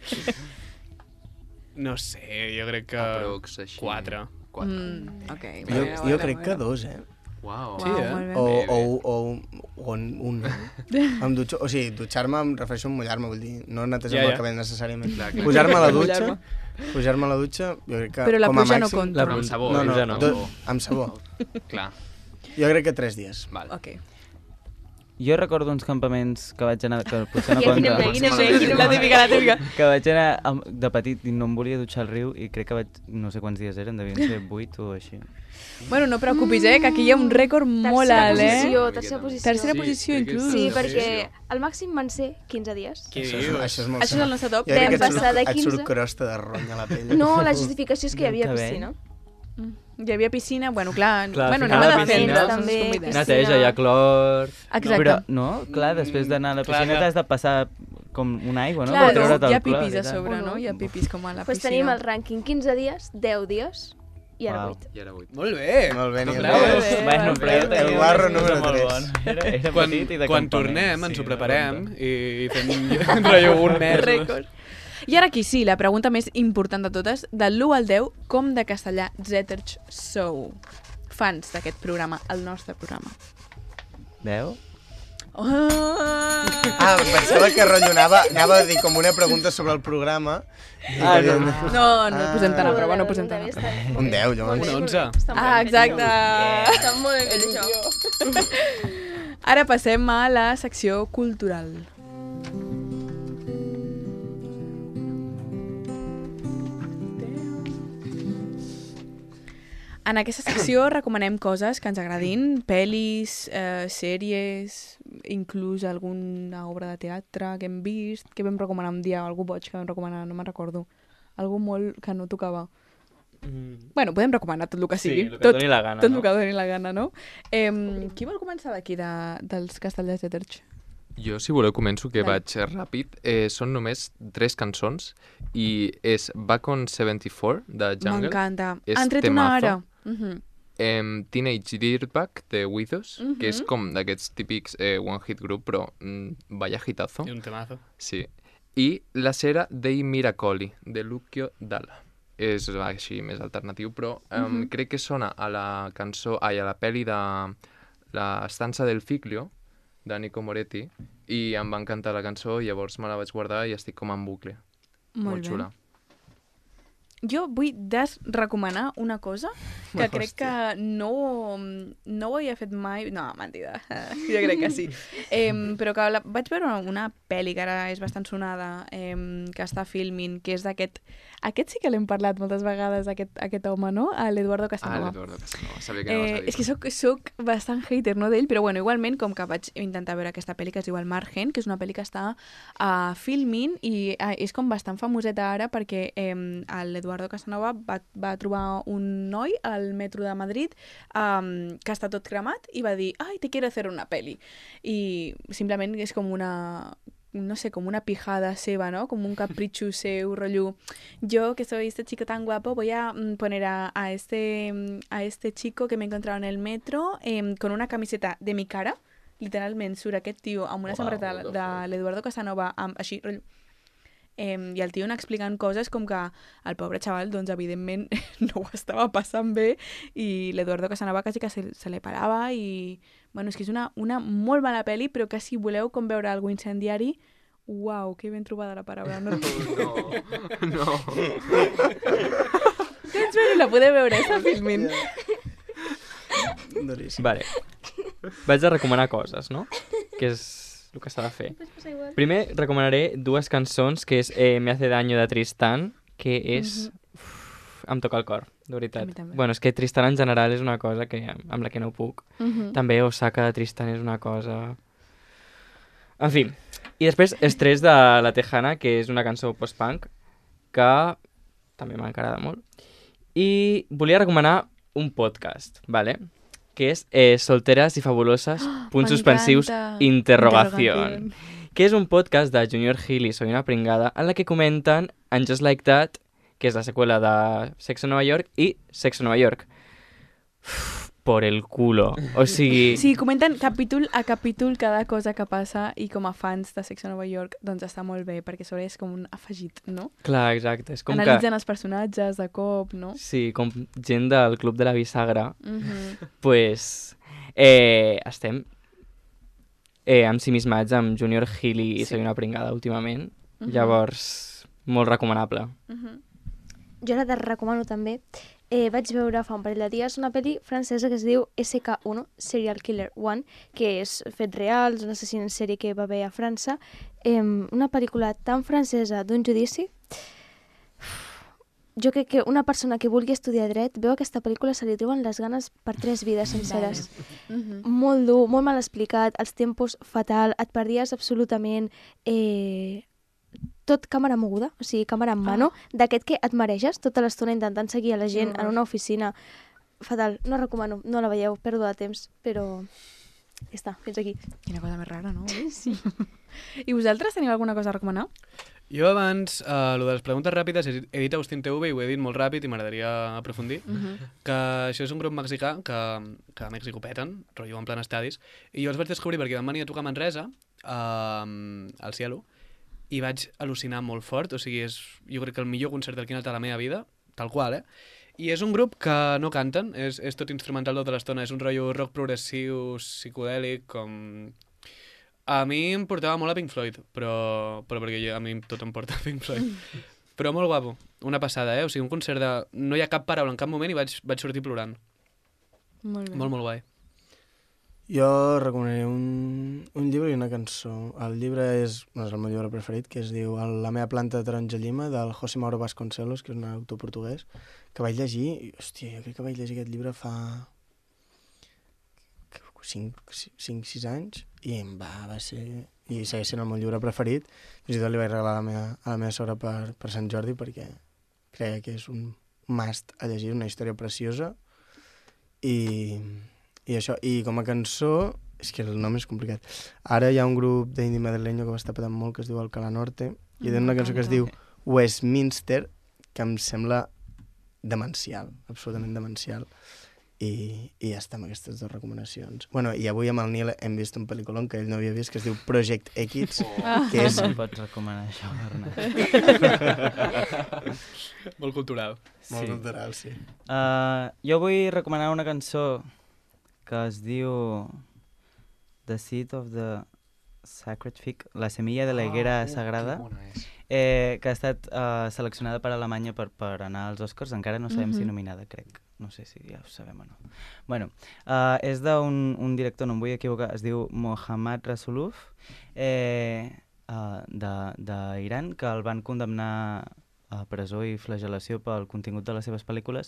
No sé, jo crec que... Aprox, així. Quatre. Quatre. Mm, ok. Jo, bueno, jo bueno, crec que bueno. dos, eh? Uau. Sí, eh? molt bé. O, Bé, bé. o, o, o un, un no? Em dutxo, o sigui, dutxar-me em refereixo a mullar-me, vull dir, no netejar Ja, ja, ja. el cabell necessàriament. Clar, clar. Pujar-me a la dutxa, Mullar-me. pujar-me a la dutxa, jo crec que Però la com a pluja no màxim... compta. Però amb sabó, no, eh? no, Ja no. do, amb sabó. Clar. Jo crec que tres dies. Val. Ok. Jo recordo uns campaments que vaig anar, que potser no I quina compta, bé, quina bé, quina La bé. típica, la típica. que vaig anar amb- de petit i no em volia dutxar al riu i crec que vaig, no sé quants dies eren, devien ser vuit o així. Bueno, no preocupis, eh, que aquí hi ha un rècord molt Tercera alt, eh? posició, Una tercera miqueta. posició. Tercera Sí, posició, crec que inclús. és- Sí, Sí, perquè sí. el màxim van ser quinze dies. Què Això, és- dius? això és molt Això és el nostre top. Jo crec Vam que et surt, passar de et surt quinze. crosta de ronya a la pell. No, la justificació és que hi havia Que bé. piscina. Hi havia piscina, bueno, clar, Clar, bueno, al anem final a la defendre piscina els també, convidats. piscina. Neteja, hi ha clor... Exacte. Però, no, clar, després d'anar a la Clar, piscina clar. t'has de passar com una aigua, no? Clar, Per treure't el hi ha clor pipis i a tal. sobre, no? Hi ha pipis com a la Pues piscina. tenim el rànquing quinze dies, deu dies i ara Uau. vuit. I ara vuit. Molt bé. Molt bé, Nil. Bravo. Molt bé. Bueno, però jo El- tenia el una guarro excusa número molt tres. bona. Era, era Quan, petit i de quan campament. tornem ens Sí, ho preparem de i fem un rotllo un mes. Rècord. I ara aquí sí, la pregunta més important de totes, de l'u al deu, com de castellà Zetterch sou? Fans d'aquest programa, el nostre programa. Deu? Oh! Ah, pensava que rotllo anava, anava a dir com una pregunta sobre el programa. Ah, no. No, no Ah. posem tant a Però prova, no de posem deu tant a està prova. bé, Un deu, jo. molt bé, Un molt onze. bé. Està molt Ah, ben fet, exacte. això. Està molt ben fet, això. Ara passem a la secció cultural. En aquesta secció recomanem coses que ens agradin, pel·lis, eh, sèries, inclús alguna obra de teatre que hem vist, que vam recomanar un dia, algú boig que vam recomanar, no me'n recordo. Algú molt que no tocava. Mm. Bueno, podem recomanar tot el que Sí, sigui. el que tot, doni la gana, tot no? el que doni la gana, no? Eh, qui vol començar d'aquí, de, dels castellers de Terx? Jo, si voleu, començo, que Dale. vaig ràpid. Eh, són només tres cançons i és Back on setanta-quatre, de Jungle, M'encanta. és Han tret una temazo. ara. Uh -huh. em, Teenage Dirtbag, de Widows, Mhm. que és com d'aquests típics eh, one-hit group, però mm, vaya hitazo. I un temazo. Sí. I la cera Dei Miracoli, de Lucio Dalla. És així més alternatiu, però um, Mhm. crec que sona a la cançó, ai, a la pel·li de La stanza del figlio, de Nico Moretti, i em va encantar la cançó, i llavors me la vaig guardar i estic com en bucle. Molt, Molt bé. xula. Jo vull desrecomanar una cosa que Hòstia. crec que no, no ho havia fet mai... No, mentida. Jo crec que sí. Eh, però que la, vaig veure una pel·li que ara és bastant sonada, eh, que està filming, que és d'aquest... Aquest sí que l'hem parlat moltes vegades, aquest, aquest home, no? A l'Eduardo Ah, Casanova. l'Eduardo Casanova, sabia que no vas a Eh, dir. és que soc, soc bastant hater, no, d'ell, però bueno, igualment, com que vaig intentar veure aquesta pel·li que es diu El Margen, que és una pel·li que està a uh, filming i uh, és com bastant famoseta ara perquè eh, l'Eduardo Casanova va, va trobar un noi al metro de Madrid um, que està tot cremat i va dir, ai, te quiero hacer una pel·li. I simplement és com una no sé, com una pijada seva, ¿no? Como un capricho seu, rollo. Yo, que soy este chico tan guapo, voy a mm, poner a, a, este, mm, a este chico que me he encontrado en el metro eh, con una camiseta de mi cara. Literalment surt aquest tio amb una Wow, samarreta what the de fuck. l'Eduardo Casanova amb, així, rotllo. Eh, I el tio explicant coses com que el pobre xaval, doncs, evidentment, no ho estava passant bé i l'Eduardo Casanova quasi que se, se li parava i... Bueno, és que és una, una molt mala pel·li, però que si voleu com veure algú incendiari, uau, que ben trobada la paraula. No, No, no. doncs, bueno, la podeu veure, està filmint. Duríssim. Vale. Vaig a recomanar coses, no? Que és el que s'ha de fer. Primer recomanaré dues cançons, que és eh, Me hace daño de Tristan, que és... Uf, em toca el cor, de A veritat. mi també. Bueno, és que Tristan en general és una cosa que, amb la que no puc. Uh -huh. També Osaka de Tristan és una cosa... En fi. I després Estrès de La Tejana, que és una cançó post-punk que també m'agrada molt. I volia recomanar un podcast, ¿vale? Que és eh, Solteras y Fabulosas, punts suspensius, M'encanta. interrogación. Interrogación. que és un podcast de Junior Hill i Soy una pringada, en la que comenten And Just Like That, que és la seqüela de Sexo Nova York, i Sexo Nova York. Uf, por el culo. O sigui... Sí, comenten capítol a capítol cada cosa que passa i com a fans de Sex and Nova York doncs està molt bé perquè sobre és com un afegit, no? Clar, exacte. És com Analitzen que... els personatges de cop, no? Sí, com gent del club de la bisagra. Mm-hmm. Pues eh, estem eh, ensimismats amb Junior Hill i Sí. Soy una pringada últimament. Mhm. Llavors, molt recomanable. Mm-hmm. Jo ara te recomano també. Eh, vaig veure fa un parell de dies una pel·li francesa que es diu S K uno, Serial Killer one, que és fets reals, un assassí en sèrie que va haver a França. Eh, una pel·lícula tan francesa d'un judici. Jo crec que una persona que vulgui estudiar dret veu aquesta pel·lícula se li treuen les ganes per tres vides senceres. Mm-hmm. Molt dur, molt mal explicat, els tempos fatal, et perdies absolutament... Eh, tot càmera moguda, o sigui, càmera en mano, ah. d'aquest que et mareges tota l'estona intentant seguir a la gent en una oficina. Fatal, no recomano, no la veieu, perdo de temps, però ja està, fins aquí. Quina cosa més rara, no? Sí. I vosaltres teniu alguna cosa a recomanar? Jo abans, uh, lo de les preguntes ràpides, he, he dit Austin T V i ho he dit molt ràpid i m'agradaria aprofundir, Mm-hmm. que això és un grup mexicà que, que a Mèxic ho peten, rotllo en plan estadis, i jo els vaig descobrir perquè van venir a tocar a Manresa, uh, al Cielo, i vaig al·lucinar molt fort, o sigui, és jo crec que el millor concert del que he anat a la meva vida, tal qual, eh? I és un grup que no canten, és, és tot instrumental tota l'estona, és un rotllo rock progressiu, psicodèlic, com... A mi em portava molt a Pink Floyd, però, però perquè jo, a mi tot em porta a Pink Floyd. Però molt guapo, una passada, eh? O sigui, un concert de... No hi ha cap paraula en cap moment i vaig, vaig sortir plorant. Molt bé. Molt, molt guai. Jo recomanaré un, un llibre i una cançó. El llibre és, no és el meu llibre preferit, que es diu La meva planta de taronja llima, del José Mauro Vasconcelos, que és un autor portuguès, que vaig llegir, i, hòstia, jo crec que vaig llegir aquest llibre fa cinc sis anys, i em va, va ser... I segueix sent el meu llibre preferit. Fins i tot li vaig regalar a la meva, a la meva sora per, per Sant Jordi, perquè creia que és un must a llegir, una història preciosa. I... I això, i com a cançó, és que el nom és complicat. Ara hi ha un grup d'indie madrileño que va estar petant molt, que es diu Alcalá Norte, i tenen una cançó que es diu Westminster, que em sembla demencial, absolutament demencial. I, i ja està amb aquestes dues recomanacions. Bueno, i avui amb el Nil hem vist un pel·lículon que ell no havia vist, que es diu Project X, Oh. que és... No pots recomanar això, Bernat. Molt cultural. Molt Sí. cultural, sí. Uh, jo vull recomanar una cançó que es diu The Seed of the Sacred Fig, la semilla de la higuera sagrada, Que bona és. eh, que ha estat uh, seleccionada per Alemanya per, per anar als Oscars. Encara no sabem si Mhm. nominada, crec. No sé si ja ho sabem o no. Bueno, uh, és d'un un director, no em vull equivocar, es diu Mohammad Rasulov, eh, uh, d'Iran, que el van condemnar a presó i flagel·lació pel contingut de les seves pel·lícules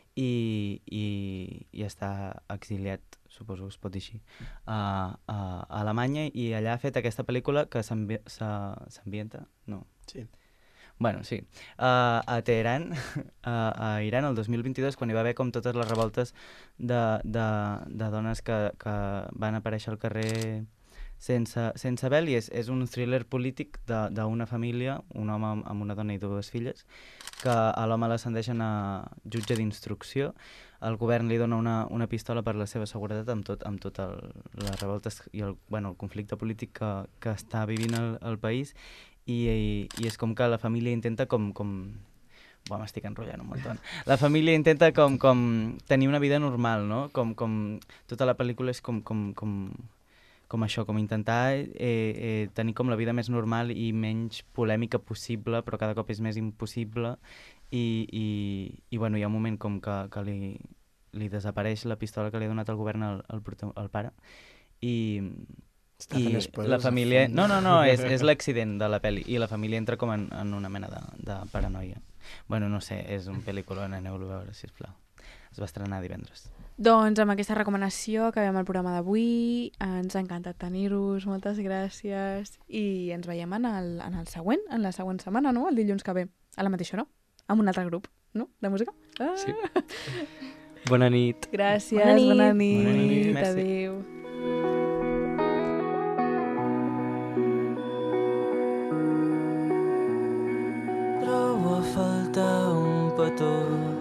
i, i, i està exiliat, suposo que es pot dir així, a, a, a Alemanya, i allà ha fet aquesta pel·lícula que s'ambi- s'ha- s'ambienta, no, Sí. bueno, sí, uh, a Teheran, a, a Iran, el dos mil vint-i-dos, quan hi va haver com totes les revoltes de, de, de dones que, que van aparèixer al carrer sense, sense vel, i és, és un thriller polític de- d'una família, un home amb, amb una dona i dues filles, que a l'home l'ascendeixen a jutge d'instrucció, el govern li dona una, una pistola per la seva seguretat amb tot, amb tot el, les revoltes i el, bueno, el conflicte polític que, que està vivint el, el país, i, i, i és com que la família intenta com... com Buah, m'estic enrotllant un munt. La família intenta com, com tenir una vida normal, no? Com, com tota la pel·lícula és com, com, com, com això, com intentar eh, eh, tenir com la vida més normal i menys polèmica possible, però cada cop és més impossible, i, i, i bueno, hi ha un moment com que, que li, li desapareix la pistola que li ha donat el govern al, al, prota- al pare, i, Està i fent spoilers, la família... a fons. No, no, no, és, és l'accident de la pel·li, i la família entra com en, en una mena de, de paranoia. Bueno, no sé, és un pel·lículon, aneu-lo a veure, sisplau. Es va estrenar divendres. Doncs amb aquesta recomanació acabem el programa d'avui. Ens ha encantat tenir-vos, moltes gràcies. I ens veiem en el, en el següent, en la següent setmana, no? El dilluns que ve, a la mateixa hora, amb un altre grup, no? De música. Ah! Sí. Bona nit. Gràcies, Bona nit. bona nit. Bona nit, merci. Adéu. petó.